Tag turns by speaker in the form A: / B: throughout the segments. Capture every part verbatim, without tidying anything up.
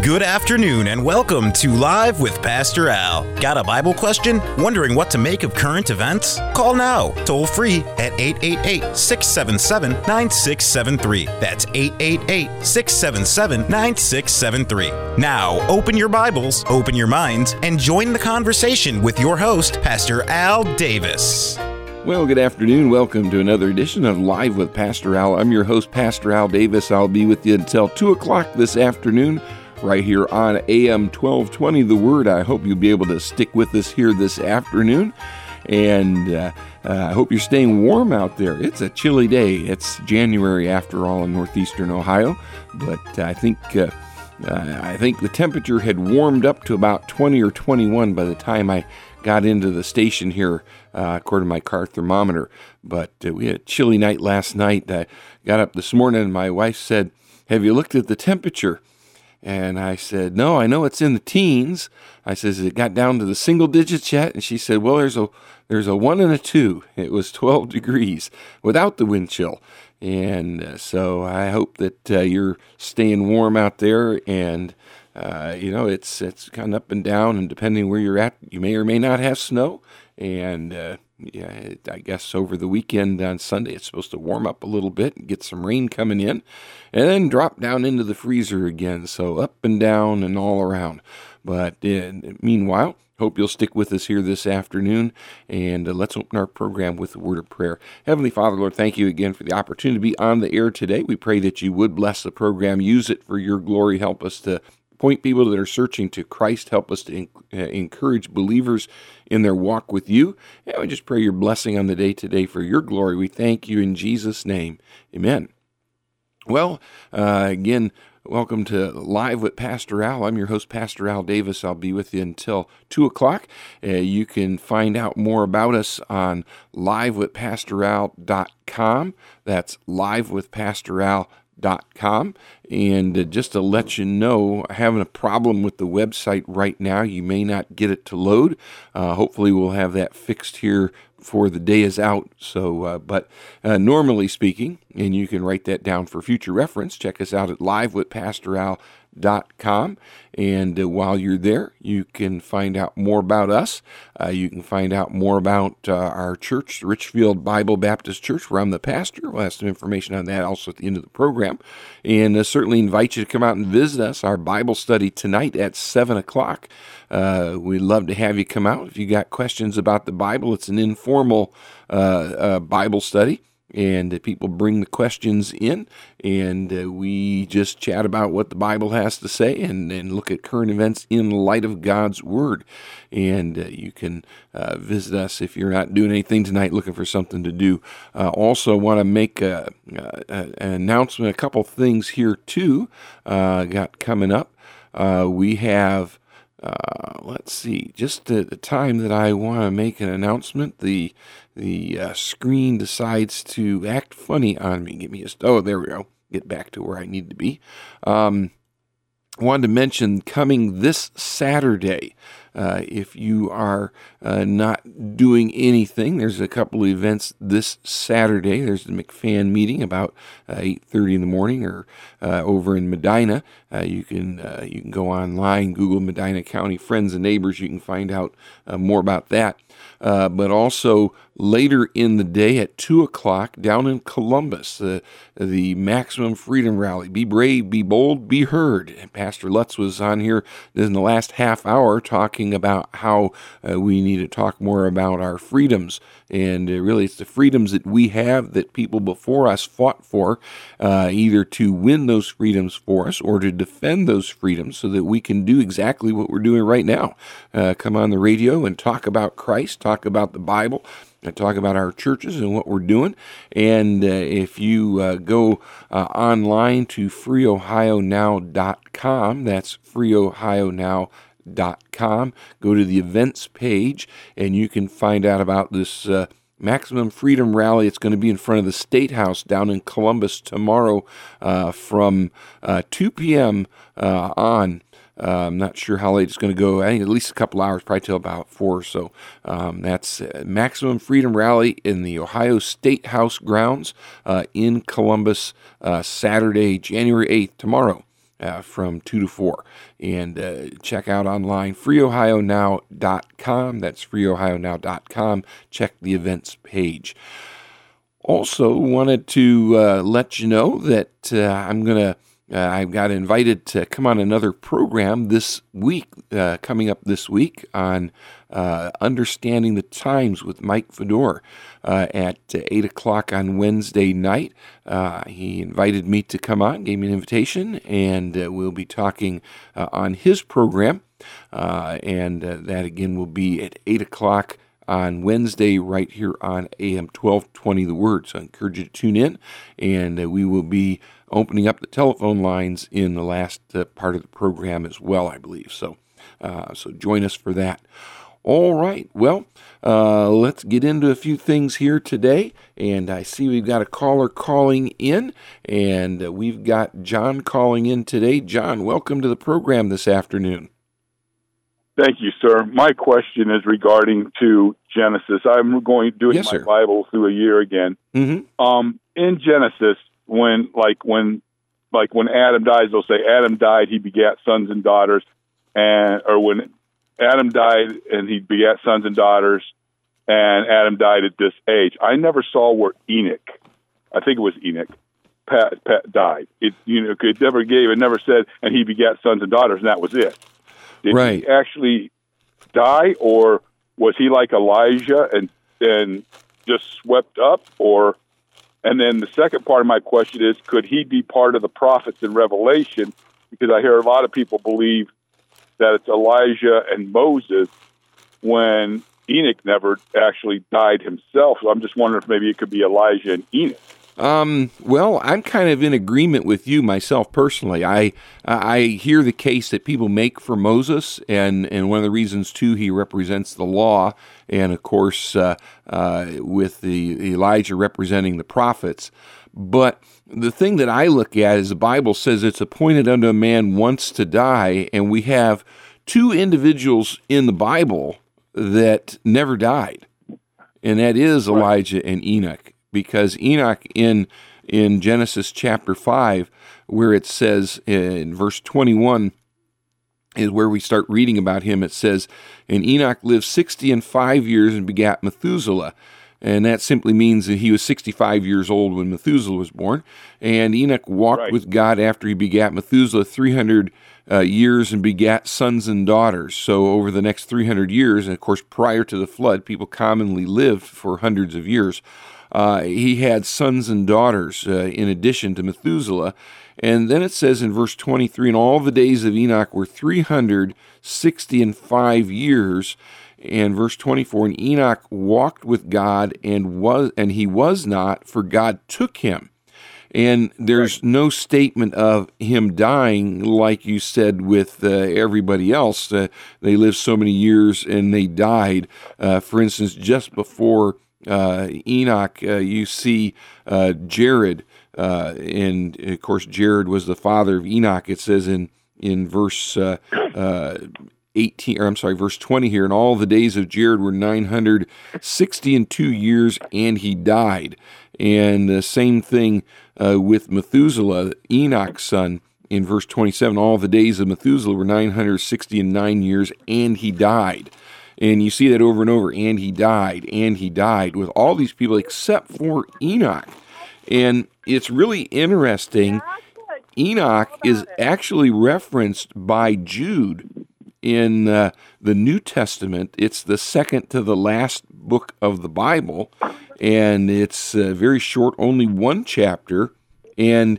A: Good afternoon and welcome to Live with Pastor Al. Got a Bible question? Wondering what to make of current events? Call now, toll free at eight eight eight, six seven seven, nine six seven three. That's eight eight eight, six seven seven, nine six seven three. Now, open your Bibles, open your minds, and join the conversation with your host, Pastor Al Davis.
B: Well, good afternoon. Welcome to another edition of Live with Pastor Al. I'm your host, Pastor Al Davis. I'll be with you until two o'clock this afternoon, right here on A M twelve twenty, The Word. I hope you'll be able to stick with us here this afternoon. And uh, uh, I hope you're staying warm out there. It's a chilly day. It's January, after all, in northeastern Ohio. But I think uh, uh, I think the temperature had warmed up to about twenty or twenty-one by the time I got into the station here, uh, according to my car thermometer. But uh, we had a chilly night last night. I got up this morning and my wife said, "Have you looked at the temperature?" And I said, "No, I know it's in the teens." I says, "It got down to the single digits yet?" And she said, "Well, there's a there's a one and a two. It was twelve degrees without the wind chill." And uh, so I hope that uh, you're staying warm out there. And uh, you know, it's it's kind of up and down, and depending where you're at, you may or may not have snow. And uh, yeah, it, I guess over the weekend on Sunday, it's supposed to warm up a little bit and get some rain coming in, and then drop down into the freezer again. So up and down and all around. But uh, meanwhile, hope you'll stick with us here this afternoon, and uh, let's open our program with a word of prayer. Heavenly Father, Lord, thank you again for the opportunity to be on the air today. We pray that you would bless the program, use it for your glory, help us to point people that are searching to Christ, help us to in, uh, encourage believers in their walk with you. And we just pray your blessing on the day today for your glory. We thank you in Jesus' name. Amen. Well, uh, again, welcome to Live with Pastor Al. I'm your host, Pastor Al Davis. I'll be with you until two o'clock. Uh, you can find out more about us on live with pastor al dot com. That's live with pastor al dot com. And uh, just to let you know, I'm having a problem with the website right now. You may not get it to load. Uh, hopefully we'll have that fixed here before the day is out. So, uh, but uh, normally speaking, and you can write that down for future reference, check us out at live with pastor al dot com. And uh, while you're there, you can find out more about us. Uh, you can find out more about uh, our church, Richfield Bible Baptist Church, where I'm the pastor. We'll have some information on that also at the end of the program. And uh, certainly invite you to come out and visit us. Our Bible study tonight at seven o'clock. Uh, we'd love to have you come out. If you got questions about the Bible, it's an informal uh, uh, Bible study. And uh, people bring the questions in, and uh, we just chat about what the Bible has to say and, and look at current events in light of God's Word. And uh, you can uh, visit us if you're not doing anything tonight, looking for something to do. Uh, also, want to make a, a, an announcement, a couple things here, too, uh, got coming up. Uh, we have... Uh, let's see, just at the time that I want to make an announcement, the the uh, screen decides to act funny on me. Give me a, oh, there we go. Get back to where I need to be. Um, I wanted to mention coming this Saturday, uh, if you are uh, not doing anything, there's a couple of events this Saturday. There's the McFan meeting about uh, eight thirty in the morning, or uh, over in Medina. Uh, you can uh, you can go online, Google Medina County Friends and Neighbors. You can find out uh, more about that. Uh, but also later in the day at two o'clock down in Columbus, uh, the Maximum Freedom Rally. Be brave, be bold, be heard. And Pastor Lutz was on here in the last half hour talking about how uh, we need to talk more about our freedoms. And uh, really, it's the freedoms that we have that people before us fought for, uh, either to win those freedoms for us or to defend those freedoms so that we can do exactly what we're doing right now. Uh, come on the radio and talk about Christ, talk about the Bible, and talk about our churches and what we're doing. And uh, if you uh, go uh, online to free ohio now dot com, that's free ohio now dot com, go to the events page, and you can find out about this uh, Maximum Freedom Rally. It's going to be in front of the State House down in Columbus tomorrow uh, from uh, two p.m. Uh, on. Uh, I'm not sure how late it's going to go. I think at least a couple hours, probably till about four or so. Um, that's uh, Maximum Freedom Rally in the Ohio State House grounds uh, in Columbus, uh, Saturday, January eighth, tomorrow. uh, from two to four. And uh, check out online, free ohio now dot com. That's free ohio now dot com. Check the events page. Also wanted to uh, let you know that uh, I'm going to Uh, I got invited to come on another program this week, uh, coming up this week on uh, Understanding the Times with Mike Fedor uh, at eight o'clock on Wednesday night. Uh, he invited me to come on, gave me an invitation, and uh, we'll be talking uh, on his program. Uh, and uh, that, again, will be at eight o'clock on Wednesday right here on A M twelve twenty The Word. So I encourage you to tune in, and uh, we will be opening up the telephone lines in the last uh, part of the program as well, I believe. So uh, so join us for that. All right, well, uh, let's get into a few things here today. And I see we've got a caller calling in, and uh, we've got John calling in today. John, welcome to the program this afternoon.
C: Thank you, sir. My question is regarding to Genesis. I'm going doing
B: yes,
C: my
B: sir.
C: Bible through a year again.
B: Mm-hmm.
C: Um, in Genesis, when like when like when Adam dies, they'll say Adam died, he begat sons and daughters, and or when Adam died and he begat sons and daughters, and Adam died at this age. I never saw where Enoch, I think it was Enoch, Pat, Pat died. It you know it never gave. It never said, and he begat sons and daughters, and that was it. Did
B: right.
C: he actually die, or was he like Elijah and and just swept up? Or and then the second part of my question is, could he be part of the prophets in Revelation? Because I hear a lot of people believe that it's Elijah and Moses when Enoch never actually died himself. So I'm just wondering if maybe it could be Elijah and Enoch.
B: Um, well, I'm kind of in agreement with you myself personally. I I hear the case that people make for Moses, and, and one of the reasons, too, he represents the law, and, of course, uh, uh, with the Elijah representing the prophets. But the thing that I look at is the Bible says it's appointed unto a man once to die, and we have two individuals in the Bible that never died, and that is Elijah and Enoch. Because Enoch in in Genesis chapter five, where it says in verse twenty-one, is where we start reading about him. It says, and Enoch lived sixty and five years and begat Methuselah. And that simply means that he was sixty-five years old when Methuselah was born. And Enoch walked
C: right.
B: with God after he begat Methuselah three hundred uh, years and begat sons and daughters. So over the next three hundred years, and of course prior to the flood, people commonly lived for hundreds of years. Uh, he had sons and daughters uh, in addition to Methuselah. And then it says in verse twenty-three, and all the days of Enoch were three hundred sixty and five years. And verse twenty-four, and Enoch walked with God and was, and he was not, for God took him. And there's right. no statement of him dying, like you said with uh, everybody else. Uh, they lived so many years and they died. Uh, for instance, just before Uh, Enoch, uh, you see uh, Jared, uh, and of course Jared was the father of Enoch. It says in in verse uh, uh, eighteen, or I'm sorry, verse twenty here, and all the days of Jared were nine hundred sixty and two years, and he died. And the same thing uh, with Methuselah, Enoch's son. In verse twenty-seven, all the days of Methuselah were nine hundred sixty and nine years, and he died. And you see that over and over, and he died, and he died, with all these people except for Enoch. And it's really interesting. Enoch is actually referenced by Jude in uh, the New Testament. It's the second to the last book of the Bible, and it's uh, very short, only one chapter. And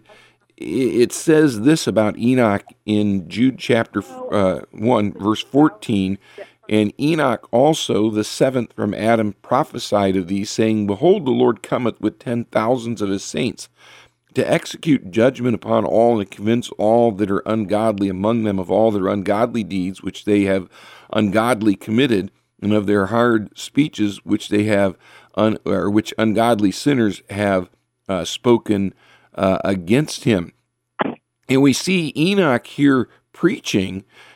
B: it says this about Enoch in Jude chapter uh, one, verse fourteen, and Enoch also, the seventh from Adam, prophesied of these, saying, behold, the Lord cometh with ten thousands of his saints, to execute judgment upon all, and to convince all that are ungodly among them of all their ungodly deeds which they have ungodly committed, and of their hard speeches which they have, un, or which ungodly sinners have uh, spoken uh, against him. And we see Enoch here preaching,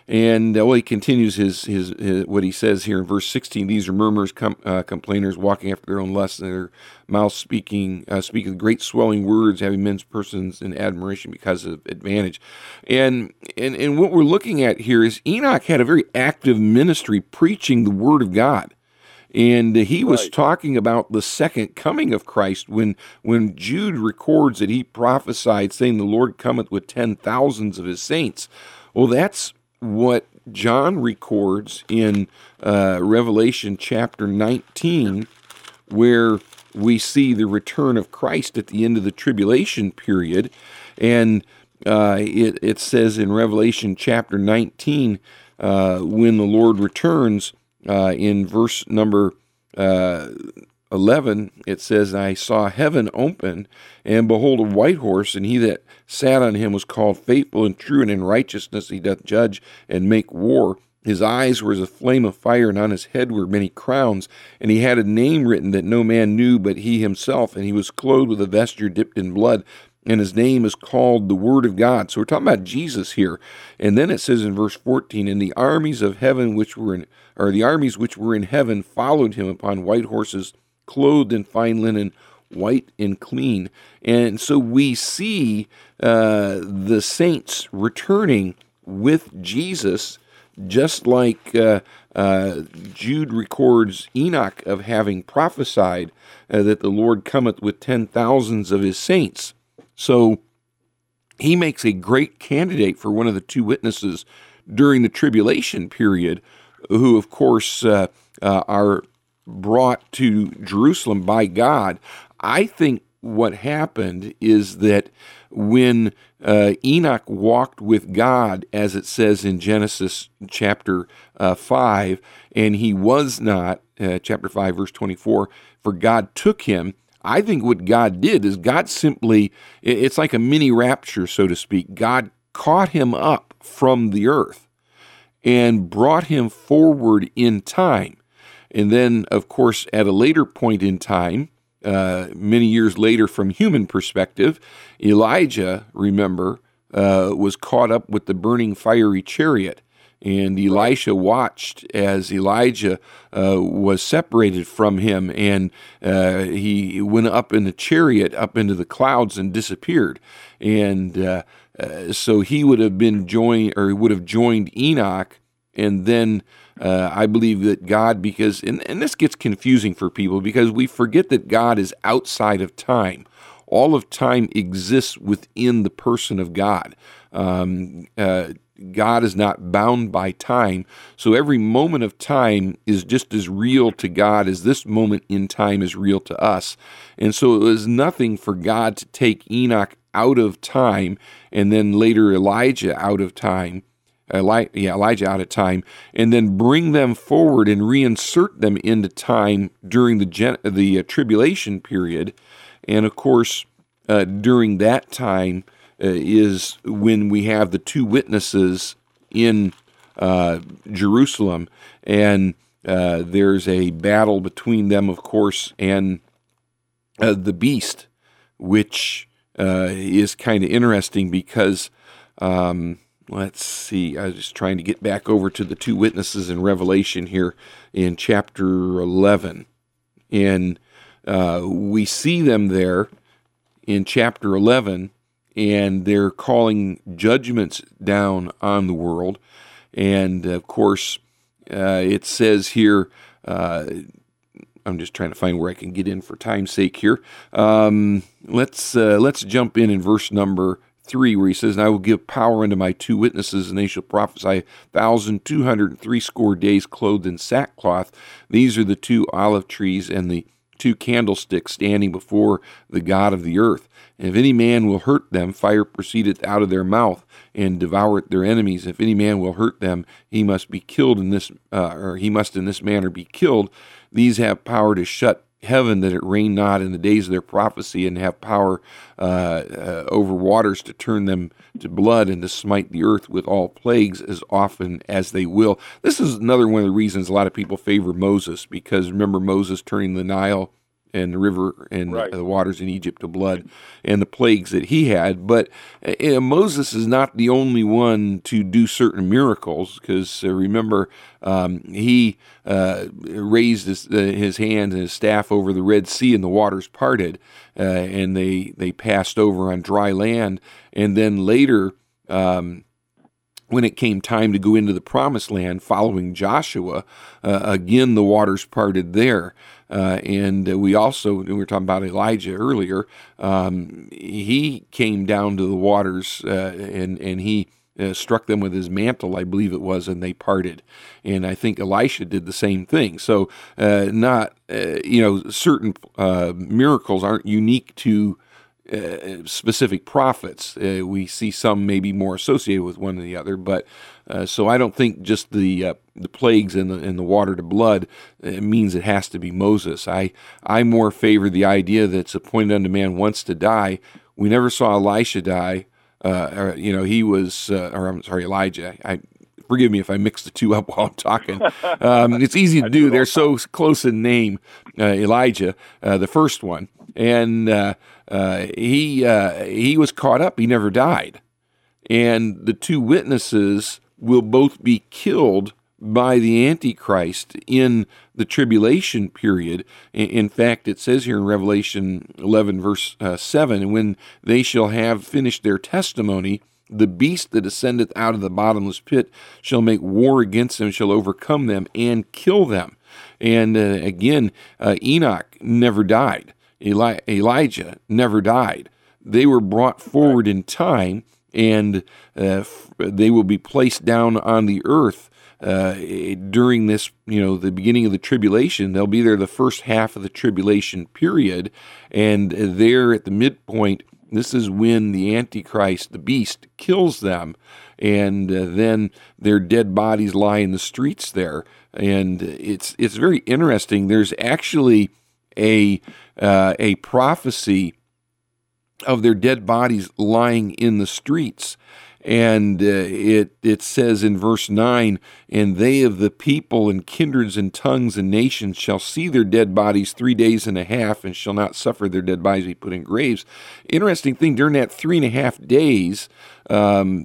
B: And uh, well, he continues his, his his what he says here in verse sixteen. These are murmurers, com, uh, complainers, walking after their own lusts, and their mouths speaking uh, speaking great swelling words, having men's persons in admiration because of advantage. And and and what we're looking at here is Enoch had a very active ministry preaching the word of God. And he was right. talking about the second coming of Christ when when Jude records that he prophesied, saying, "The Lord cometh with ten thousands of his saints." Well, that's what John records in uh, Revelation chapter nineteen, where we see the return of Christ at the end of the tribulation period. And uh, it, it says in Revelation chapter nineteen, uh, when the Lord returns, uh, in verse number uh, eleven, it says, "I saw heaven open, and behold, a white horse, and he that sat on him was called Faithful and True, and in righteousness he doth judge and make war. His eyes were as a flame of fire, and on his head were many crowns. And he had a name written that no man knew but he himself, and he was clothed with a vesture dipped in blood, and his name is called the Word of God." So we're talking about Jesus here. And then it says in verse fourteen, "And the armies of heaven which were in, or the armies which were in heaven followed him upon white horses, clothed in fine linen, white and clean." And so we see uh, the saints returning with Jesus, just like uh, uh, Jude records Enoch of having prophesied uh, that the Lord cometh with ten thousands of his saints. So he makes a great candidate for one of the two witnesses during the tribulation period, who, of course, uh, uh, are brought to Jerusalem by God. I think what happened is that when uh, Enoch walked with God, as it says in Genesis chapter uh, five, and he was not, uh, chapter five, verse twenty-four, for God took him. I think what God did is God simply, it's like a mini rapture, so to speak. God caught him up from the earth and brought him forward in time. And then, of course, at a later point in time, uh, many years later from human perspective, Elijah, remember, uh, was caught up with the burning fiery chariot. And Elisha watched as Elijah uh, was separated from him, and uh, he went up in the chariot, up into the clouds, and disappeared. And uh, uh, so he would have been joined, or would have joined Enoch. And then uh, I believe that God, because, and, and this gets confusing for people, because we forget that God is outside of time. All of time exists within the person of God. Um, uh, God is not bound by time, so every moment of time is just as real to God as this moment in time is real to us. And so it was nothing for God to take Enoch out of time, and then later Elijah out of time, Eli- yeah, Elijah out of time, and then bring them forward and reinsert them into time during the gen- the uh, tribulation period. And of course, uh, during that time, Uh, is when we have the two witnesses in uh, Jerusalem, and uh, there's a battle between them, of course, and uh, the beast, which uh, is kind of interesting because, um, let's see, I was just trying to get back over to the two witnesses in Revelation here in chapter eleven, and uh, we see them there in chapter eleven, and they're calling judgments down on the world. And, of course, uh, it says here, uh, I'm just trying to find where I can get in for time's sake here. Um, let's uh, let's jump in in verse number three, where he says, "And I will give power unto my two witnesses, and they shall prophesy a thousand two hundred and threescore days clothed in sackcloth. These are the two olive trees and the two candlesticks standing before the God of the earth. And if any man will hurt them, fire proceedeth out of their mouth, and devoureth their enemies. If any man will hurt them, he must be killed in this, uh, or he must in this manner be killed. These have power to shut heaven, that it rain not in the days of their prophecy, and have power uh, uh, over waters to turn them to blood, and to smite the earth with all plagues as often as they will." This is another one of the reasons a lot of people favor Moses, because remember Moses turning the Nile and the river and
C: Right.
B: the waters in Egypt to blood, and the plagues that he had. But uh, Moses is not the only one to do certain miracles, because uh, remember, um, he uh, raised his, uh, his hand and his staff over the Red Sea, and the waters parted, uh, and they, they passed over on dry land. And then later, um, when it came time to go into the Promised Land following Joshua, uh, again, the waters parted there. Uh, and uh, we also, we were talking about Elijah earlier, um, he came down to the waters uh, and, and he uh, struck them with his mantle, I believe it was, and they parted. And I think Elisha did the same thing. So uh, not, uh, you know, certain uh, miracles aren't unique to Uh, specific prophets. Uh, we see some maybe more associated with one than the other, but uh, so I don't think just the uh, the plagues and the and the water to blood uh, means it has to be Moses. I I more favor the idea that it's appointed unto man once to die. We never saw Elisha die. Uh, or, you know, he was, uh, or I'm sorry, Elijah. I forgive me if I mix the two up while I'm talking. Um, it's easy to do. They're so close in name. Uh, Elijah, uh, the first one, and uh, uh, he uh, he was caught up. He never died, and the two witnesses will both be killed by the Antichrist in the tribulation period. In fact, it says here in Revelation eleven, verse uh, seven, and when they shall have finished their testimony, the beast that ascendeth out of the bottomless pit shall make war against them, shall overcome them, and kill them. And uh, again, uh, Enoch never died. Eli- Elijah never died. They were brought forward in time, and uh, f- they will be placed down on the earth uh, during this, you know, the beginning of the tribulation. They'll be there the first half of the tribulation period, and there at the midpoint, this is when the Antichrist, the beast, kills them, and uh, then their dead bodies lie in the streets there. And it's it's very interesting. There's actually a uh, a prophecy of their dead bodies lying in the streets. And uh, it it says in verse nine, and they of the people and kindreds and tongues and nations shall see their dead bodies three days and a half, and shall not suffer their dead bodies to be put in graves. Interesting thing, during that three and a half days, um,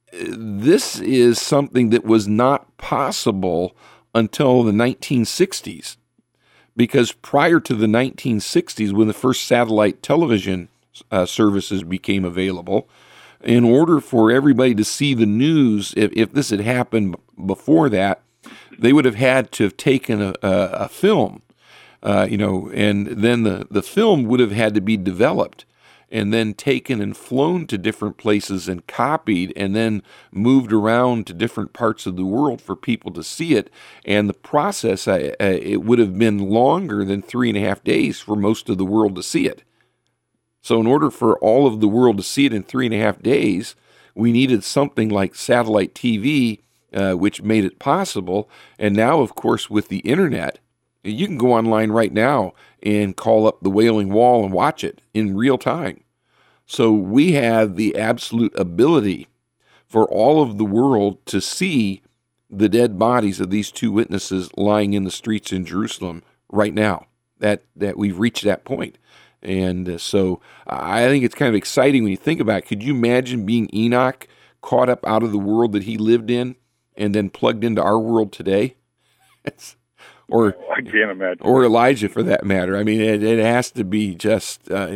B: this is something that was not possible until the nineteen sixties. Because prior to the nineteen sixties, when the first satellite television uh, services became available, in order for everybody to see the news, if, if this had happened before that, they would have had to have taken a, a, a film, uh, you know, and then the, the film would have had to be developed and then taken and flown to different places and copied and then moved around to different parts of the world for people to see it. And the process, uh, it would have been longer than three and a half days for most of the world to see it. So in order for all of the world to see it in three and a half days, we needed something like satellite T V, uh, which made it possible. And now, of course, with the internet, you can go online right now and call up the Wailing Wall and watch it in real time. So we have the absolute ability for all of the world to see the dead bodies of these two witnesses lying in the streets in Jerusalem right now. That that we've reached that point. And uh, so I think it's kind of exciting when you think about it. Could you imagine being Enoch, caught up out of the world that he lived in, and then plugged into our world today? It's, or
C: I can't imagine.
B: Or Elijah, for that matter. I mean, it, it has to be just, uh,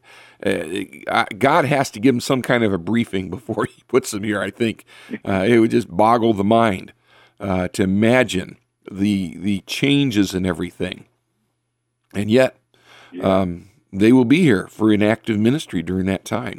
B: uh, God has to give him some kind of a briefing before he puts them here, I think. Uh, it would just boggle the mind uh, to imagine the the changes and everything. And yet, yeah. um, they will be here for an active ministry during that time.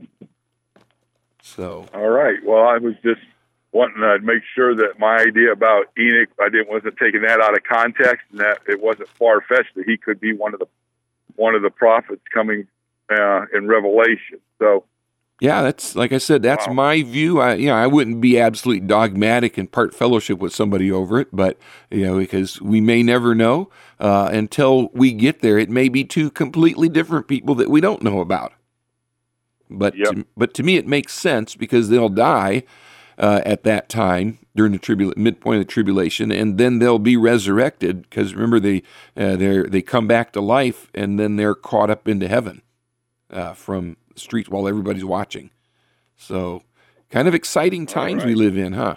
B: So,
C: all right. Well, I was just wanting to make sure that my idea about Enoch, I didn't wasn't taking that out of context, and that it wasn't far fetched that he could be one of the one of the prophets coming uh, in Revelation. So,
B: yeah, that's like I said, that's wow. my view. I, you know, I wouldn't be absolutely dogmatic and part fellowship with somebody over it, but you know, because we may never know uh, until we get there. It may be two completely different people that we don't know about. But
C: yep.
B: to, but to me, it makes sense because they'll die, uh, at that time during the tribula- midpoint of the tribulation, and then they'll be resurrected because remember they uh, they they come back to life, and then they're caught up into heaven uh, from the streets while everybody's watching. So, kind of exciting times
C: right.
B: we live in, huh?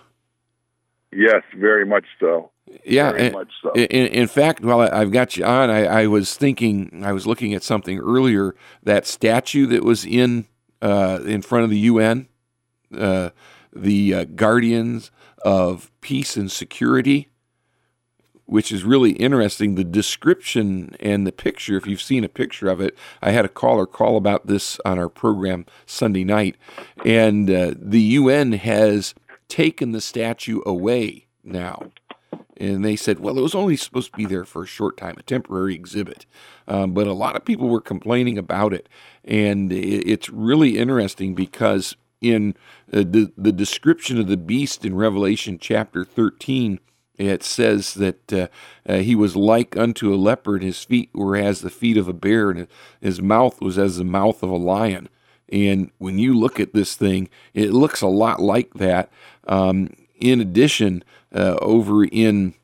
C: Yes, very much so.
B: Yeah,
C: very
B: and,
C: much so.
B: In, in fact, while I've got you on, I, I was thinking, I was looking at something earlier. That statue that was in uh, in front of the U N, uh, the uh, Guardians of Peace and Security, which is really interesting. The description and the picture, if you've seen a picture of it, I had a caller call about this on our program Sunday night, and uh, the U N has taken the statue away now. And they said, well, it was only supposed to be there for a short time, a temporary exhibit. Um, but a lot of people were complaining about it. And it, it's really interesting because in uh, the, the description of the beast in Revelation chapter thirteen, it says that uh, uh, he was like unto a leopard, his feet were as the feet of a bear, and his mouth was as the mouth of a lion. And when you look at this thing, it looks a lot like that. Um, in addition, uh, over in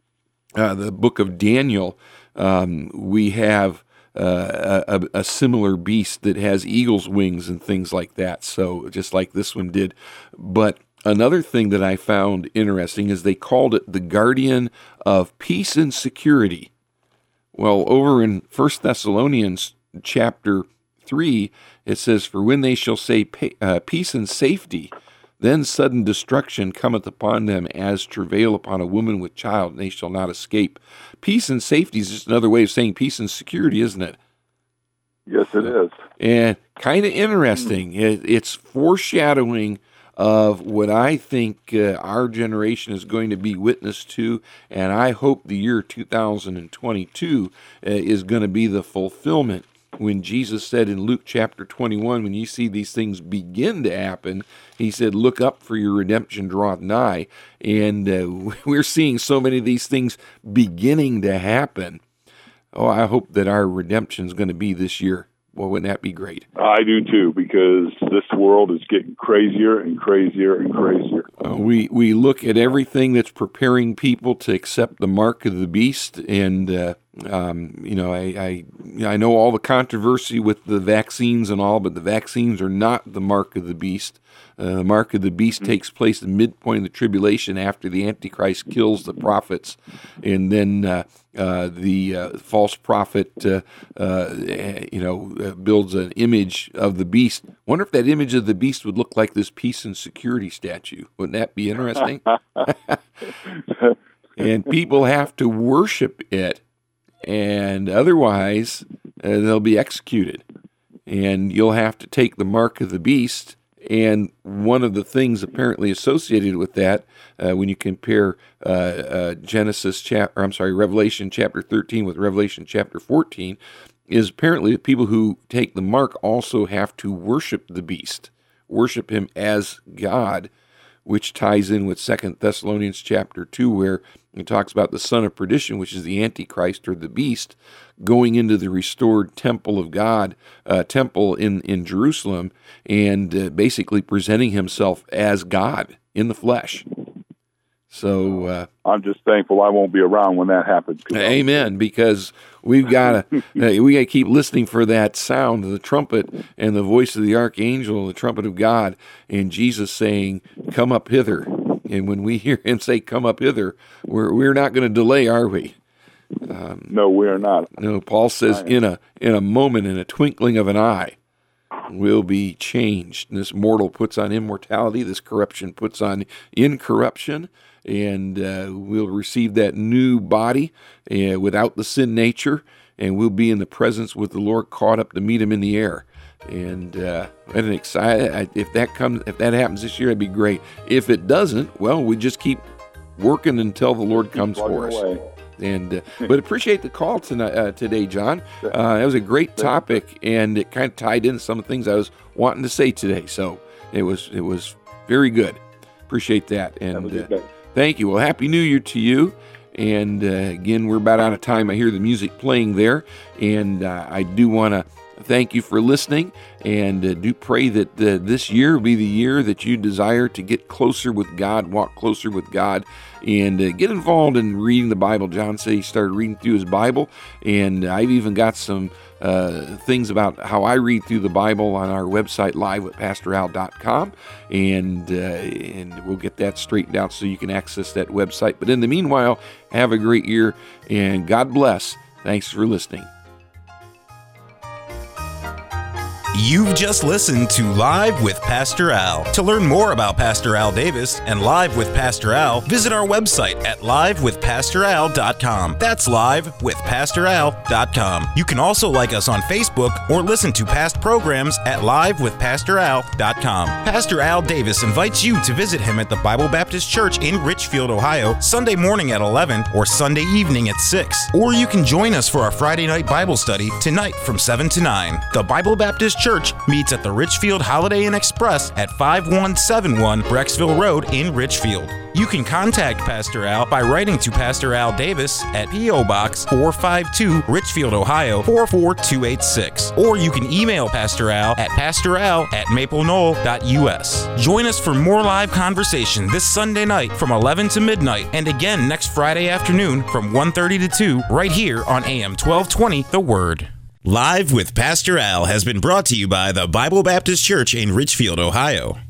B: uh, the book of Daniel, um, we have uh, a, a similar beast that has eagle's wings and things like that. So just like this one did. But another thing that I found interesting is they called it the Guardian of Peace and Security. Well, over in First Thessalonians chapter three, it says, for when they shall say uh, peace and safety, then sudden destruction cometh upon them as travail upon a woman with child, and they shall not escape. Peace and safety is just another way of saying peace and security, isn't it?
C: Yes, it is.
B: And kind of interesting. It, it's foreshadowing of what I think uh, our generation is going to be witness to, and I hope the year two thousand twenty-two uh, is going to be the fulfillment when Jesus said in Luke chapter twenty-one, when you see these things begin to happen, he said, look up, for your redemption draweth nigh. And uh, we're seeing so many of these things beginning to happen. Oh, I hope that our redemption is going to be this year. Well, wouldn't that be great?
C: I do too, because this world is getting crazier and crazier and crazier.
B: Uh, we we look at everything that's preparing people to accept the mark of the beast, and uh, um, you know, I, I I know all the controversy with the vaccines and all, but the vaccines are not the mark of the beast. Uh, the mark of the beast mm-hmm. takes place in the midpoint of the tribulation after the Antichrist kills the prophets, and then uh, uh, the uh, false prophet, uh, uh, you know, uh, builds an image of the beast. Wonder if that image of the beast would look like this peace and security statue. Wouldn't that be interesting? And people have to worship it, and otherwise uh, they'll be executed. And you'll have to take the mark of the beast. And one of the things apparently associated with that, uh, when you compare uh, uh, Genesis chapter, I'm sorry, Revelation chapter thirteen with Revelation chapter fourteen, is apparently the people who take the mark also have to worship the beast, worship him as God, which ties in with Second Thessalonians chapter two, where it talks about the son of perdition, which is the Antichrist or the beast, going into the restored temple of God, uh, temple in, in Jerusalem, and uh, basically presenting himself as God in the flesh. So uh,
C: I'm just thankful I won't be around when that happens.
B: Amen, because we've got to uh, we got to keep listening for that sound of the trumpet and the voice of the archangel, the trumpet of God, and Jesus saying, "Come up hither." And when we hear him say, "Come up hither," we're we're not going to delay, are we? Um,
C: no, we are not.
B: No, Paul says, in a in a moment, in a twinkling of an eye, we'll be changed. And this mortal puts on immortality. This corruption puts on incorruption. And uh, we'll receive that new body uh, without the sin nature, and we'll be in the presence with the Lord, caught up to meet him in the air. And uh, an excited. If that comes, if that happens this year, it'd be great. If it doesn't, well, we just keep working until the Lord comes for us. Away. And uh, but appreciate the call tonight, uh, today, John. Uh, that was a great topic, and it kind of tied in some things I was wanting to say today. So it was it was very good. Appreciate that. And uh, thank you. Well, Happy New Year to you. And uh, again, we're about out of time. I hear the music playing there, and uh, I do want to thank you for listening, and uh, do pray that uh, this year will be the year that you desire to get closer with God, walk closer with God, and uh, get involved in reading the Bible. John said he started reading through his Bible, and I've even got some uh, things about how I read through the Bible on our website, live with pastor al dot com, and, uh, and we'll get that straightened out so you can access that website. But in the meanwhile, have a great year, and God bless. Thanks for listening.
A: You've just listened to Live with Pastor Al. To learn more about Pastor Al Davis and Live with Pastor Al, visit our website at live with pastor al dot com. That's live with pastor al dot com. You can also like us on Facebook or listen to past programs at live with pastor al dot com. Pastor Al Davis invites you to visit him at the Bible Baptist Church in Richfield, Ohio, Sunday morning at eleven or Sunday evening at six. Or you can join us for our Friday night Bible study tonight from seven to nine. The Bible Baptist Church Church meets at the Richfield Holiday Inn Express at five one seven one Brecksville Road in Richfield. You can contact Pastor Al by writing to Pastor Al Davis at P O Box four five two, Richfield, Ohio four four two eight six. Or you can email Pastor Al at pastoral at maple knoll dot u s. Join us for more live conversation this Sunday night from eleven to midnight, and again next Friday afternoon from one thirty to two, right here on A M twelve twenty, The Word. Live with Pastor Al has been brought to you by the Bible Baptist Church in Richfield, Ohio.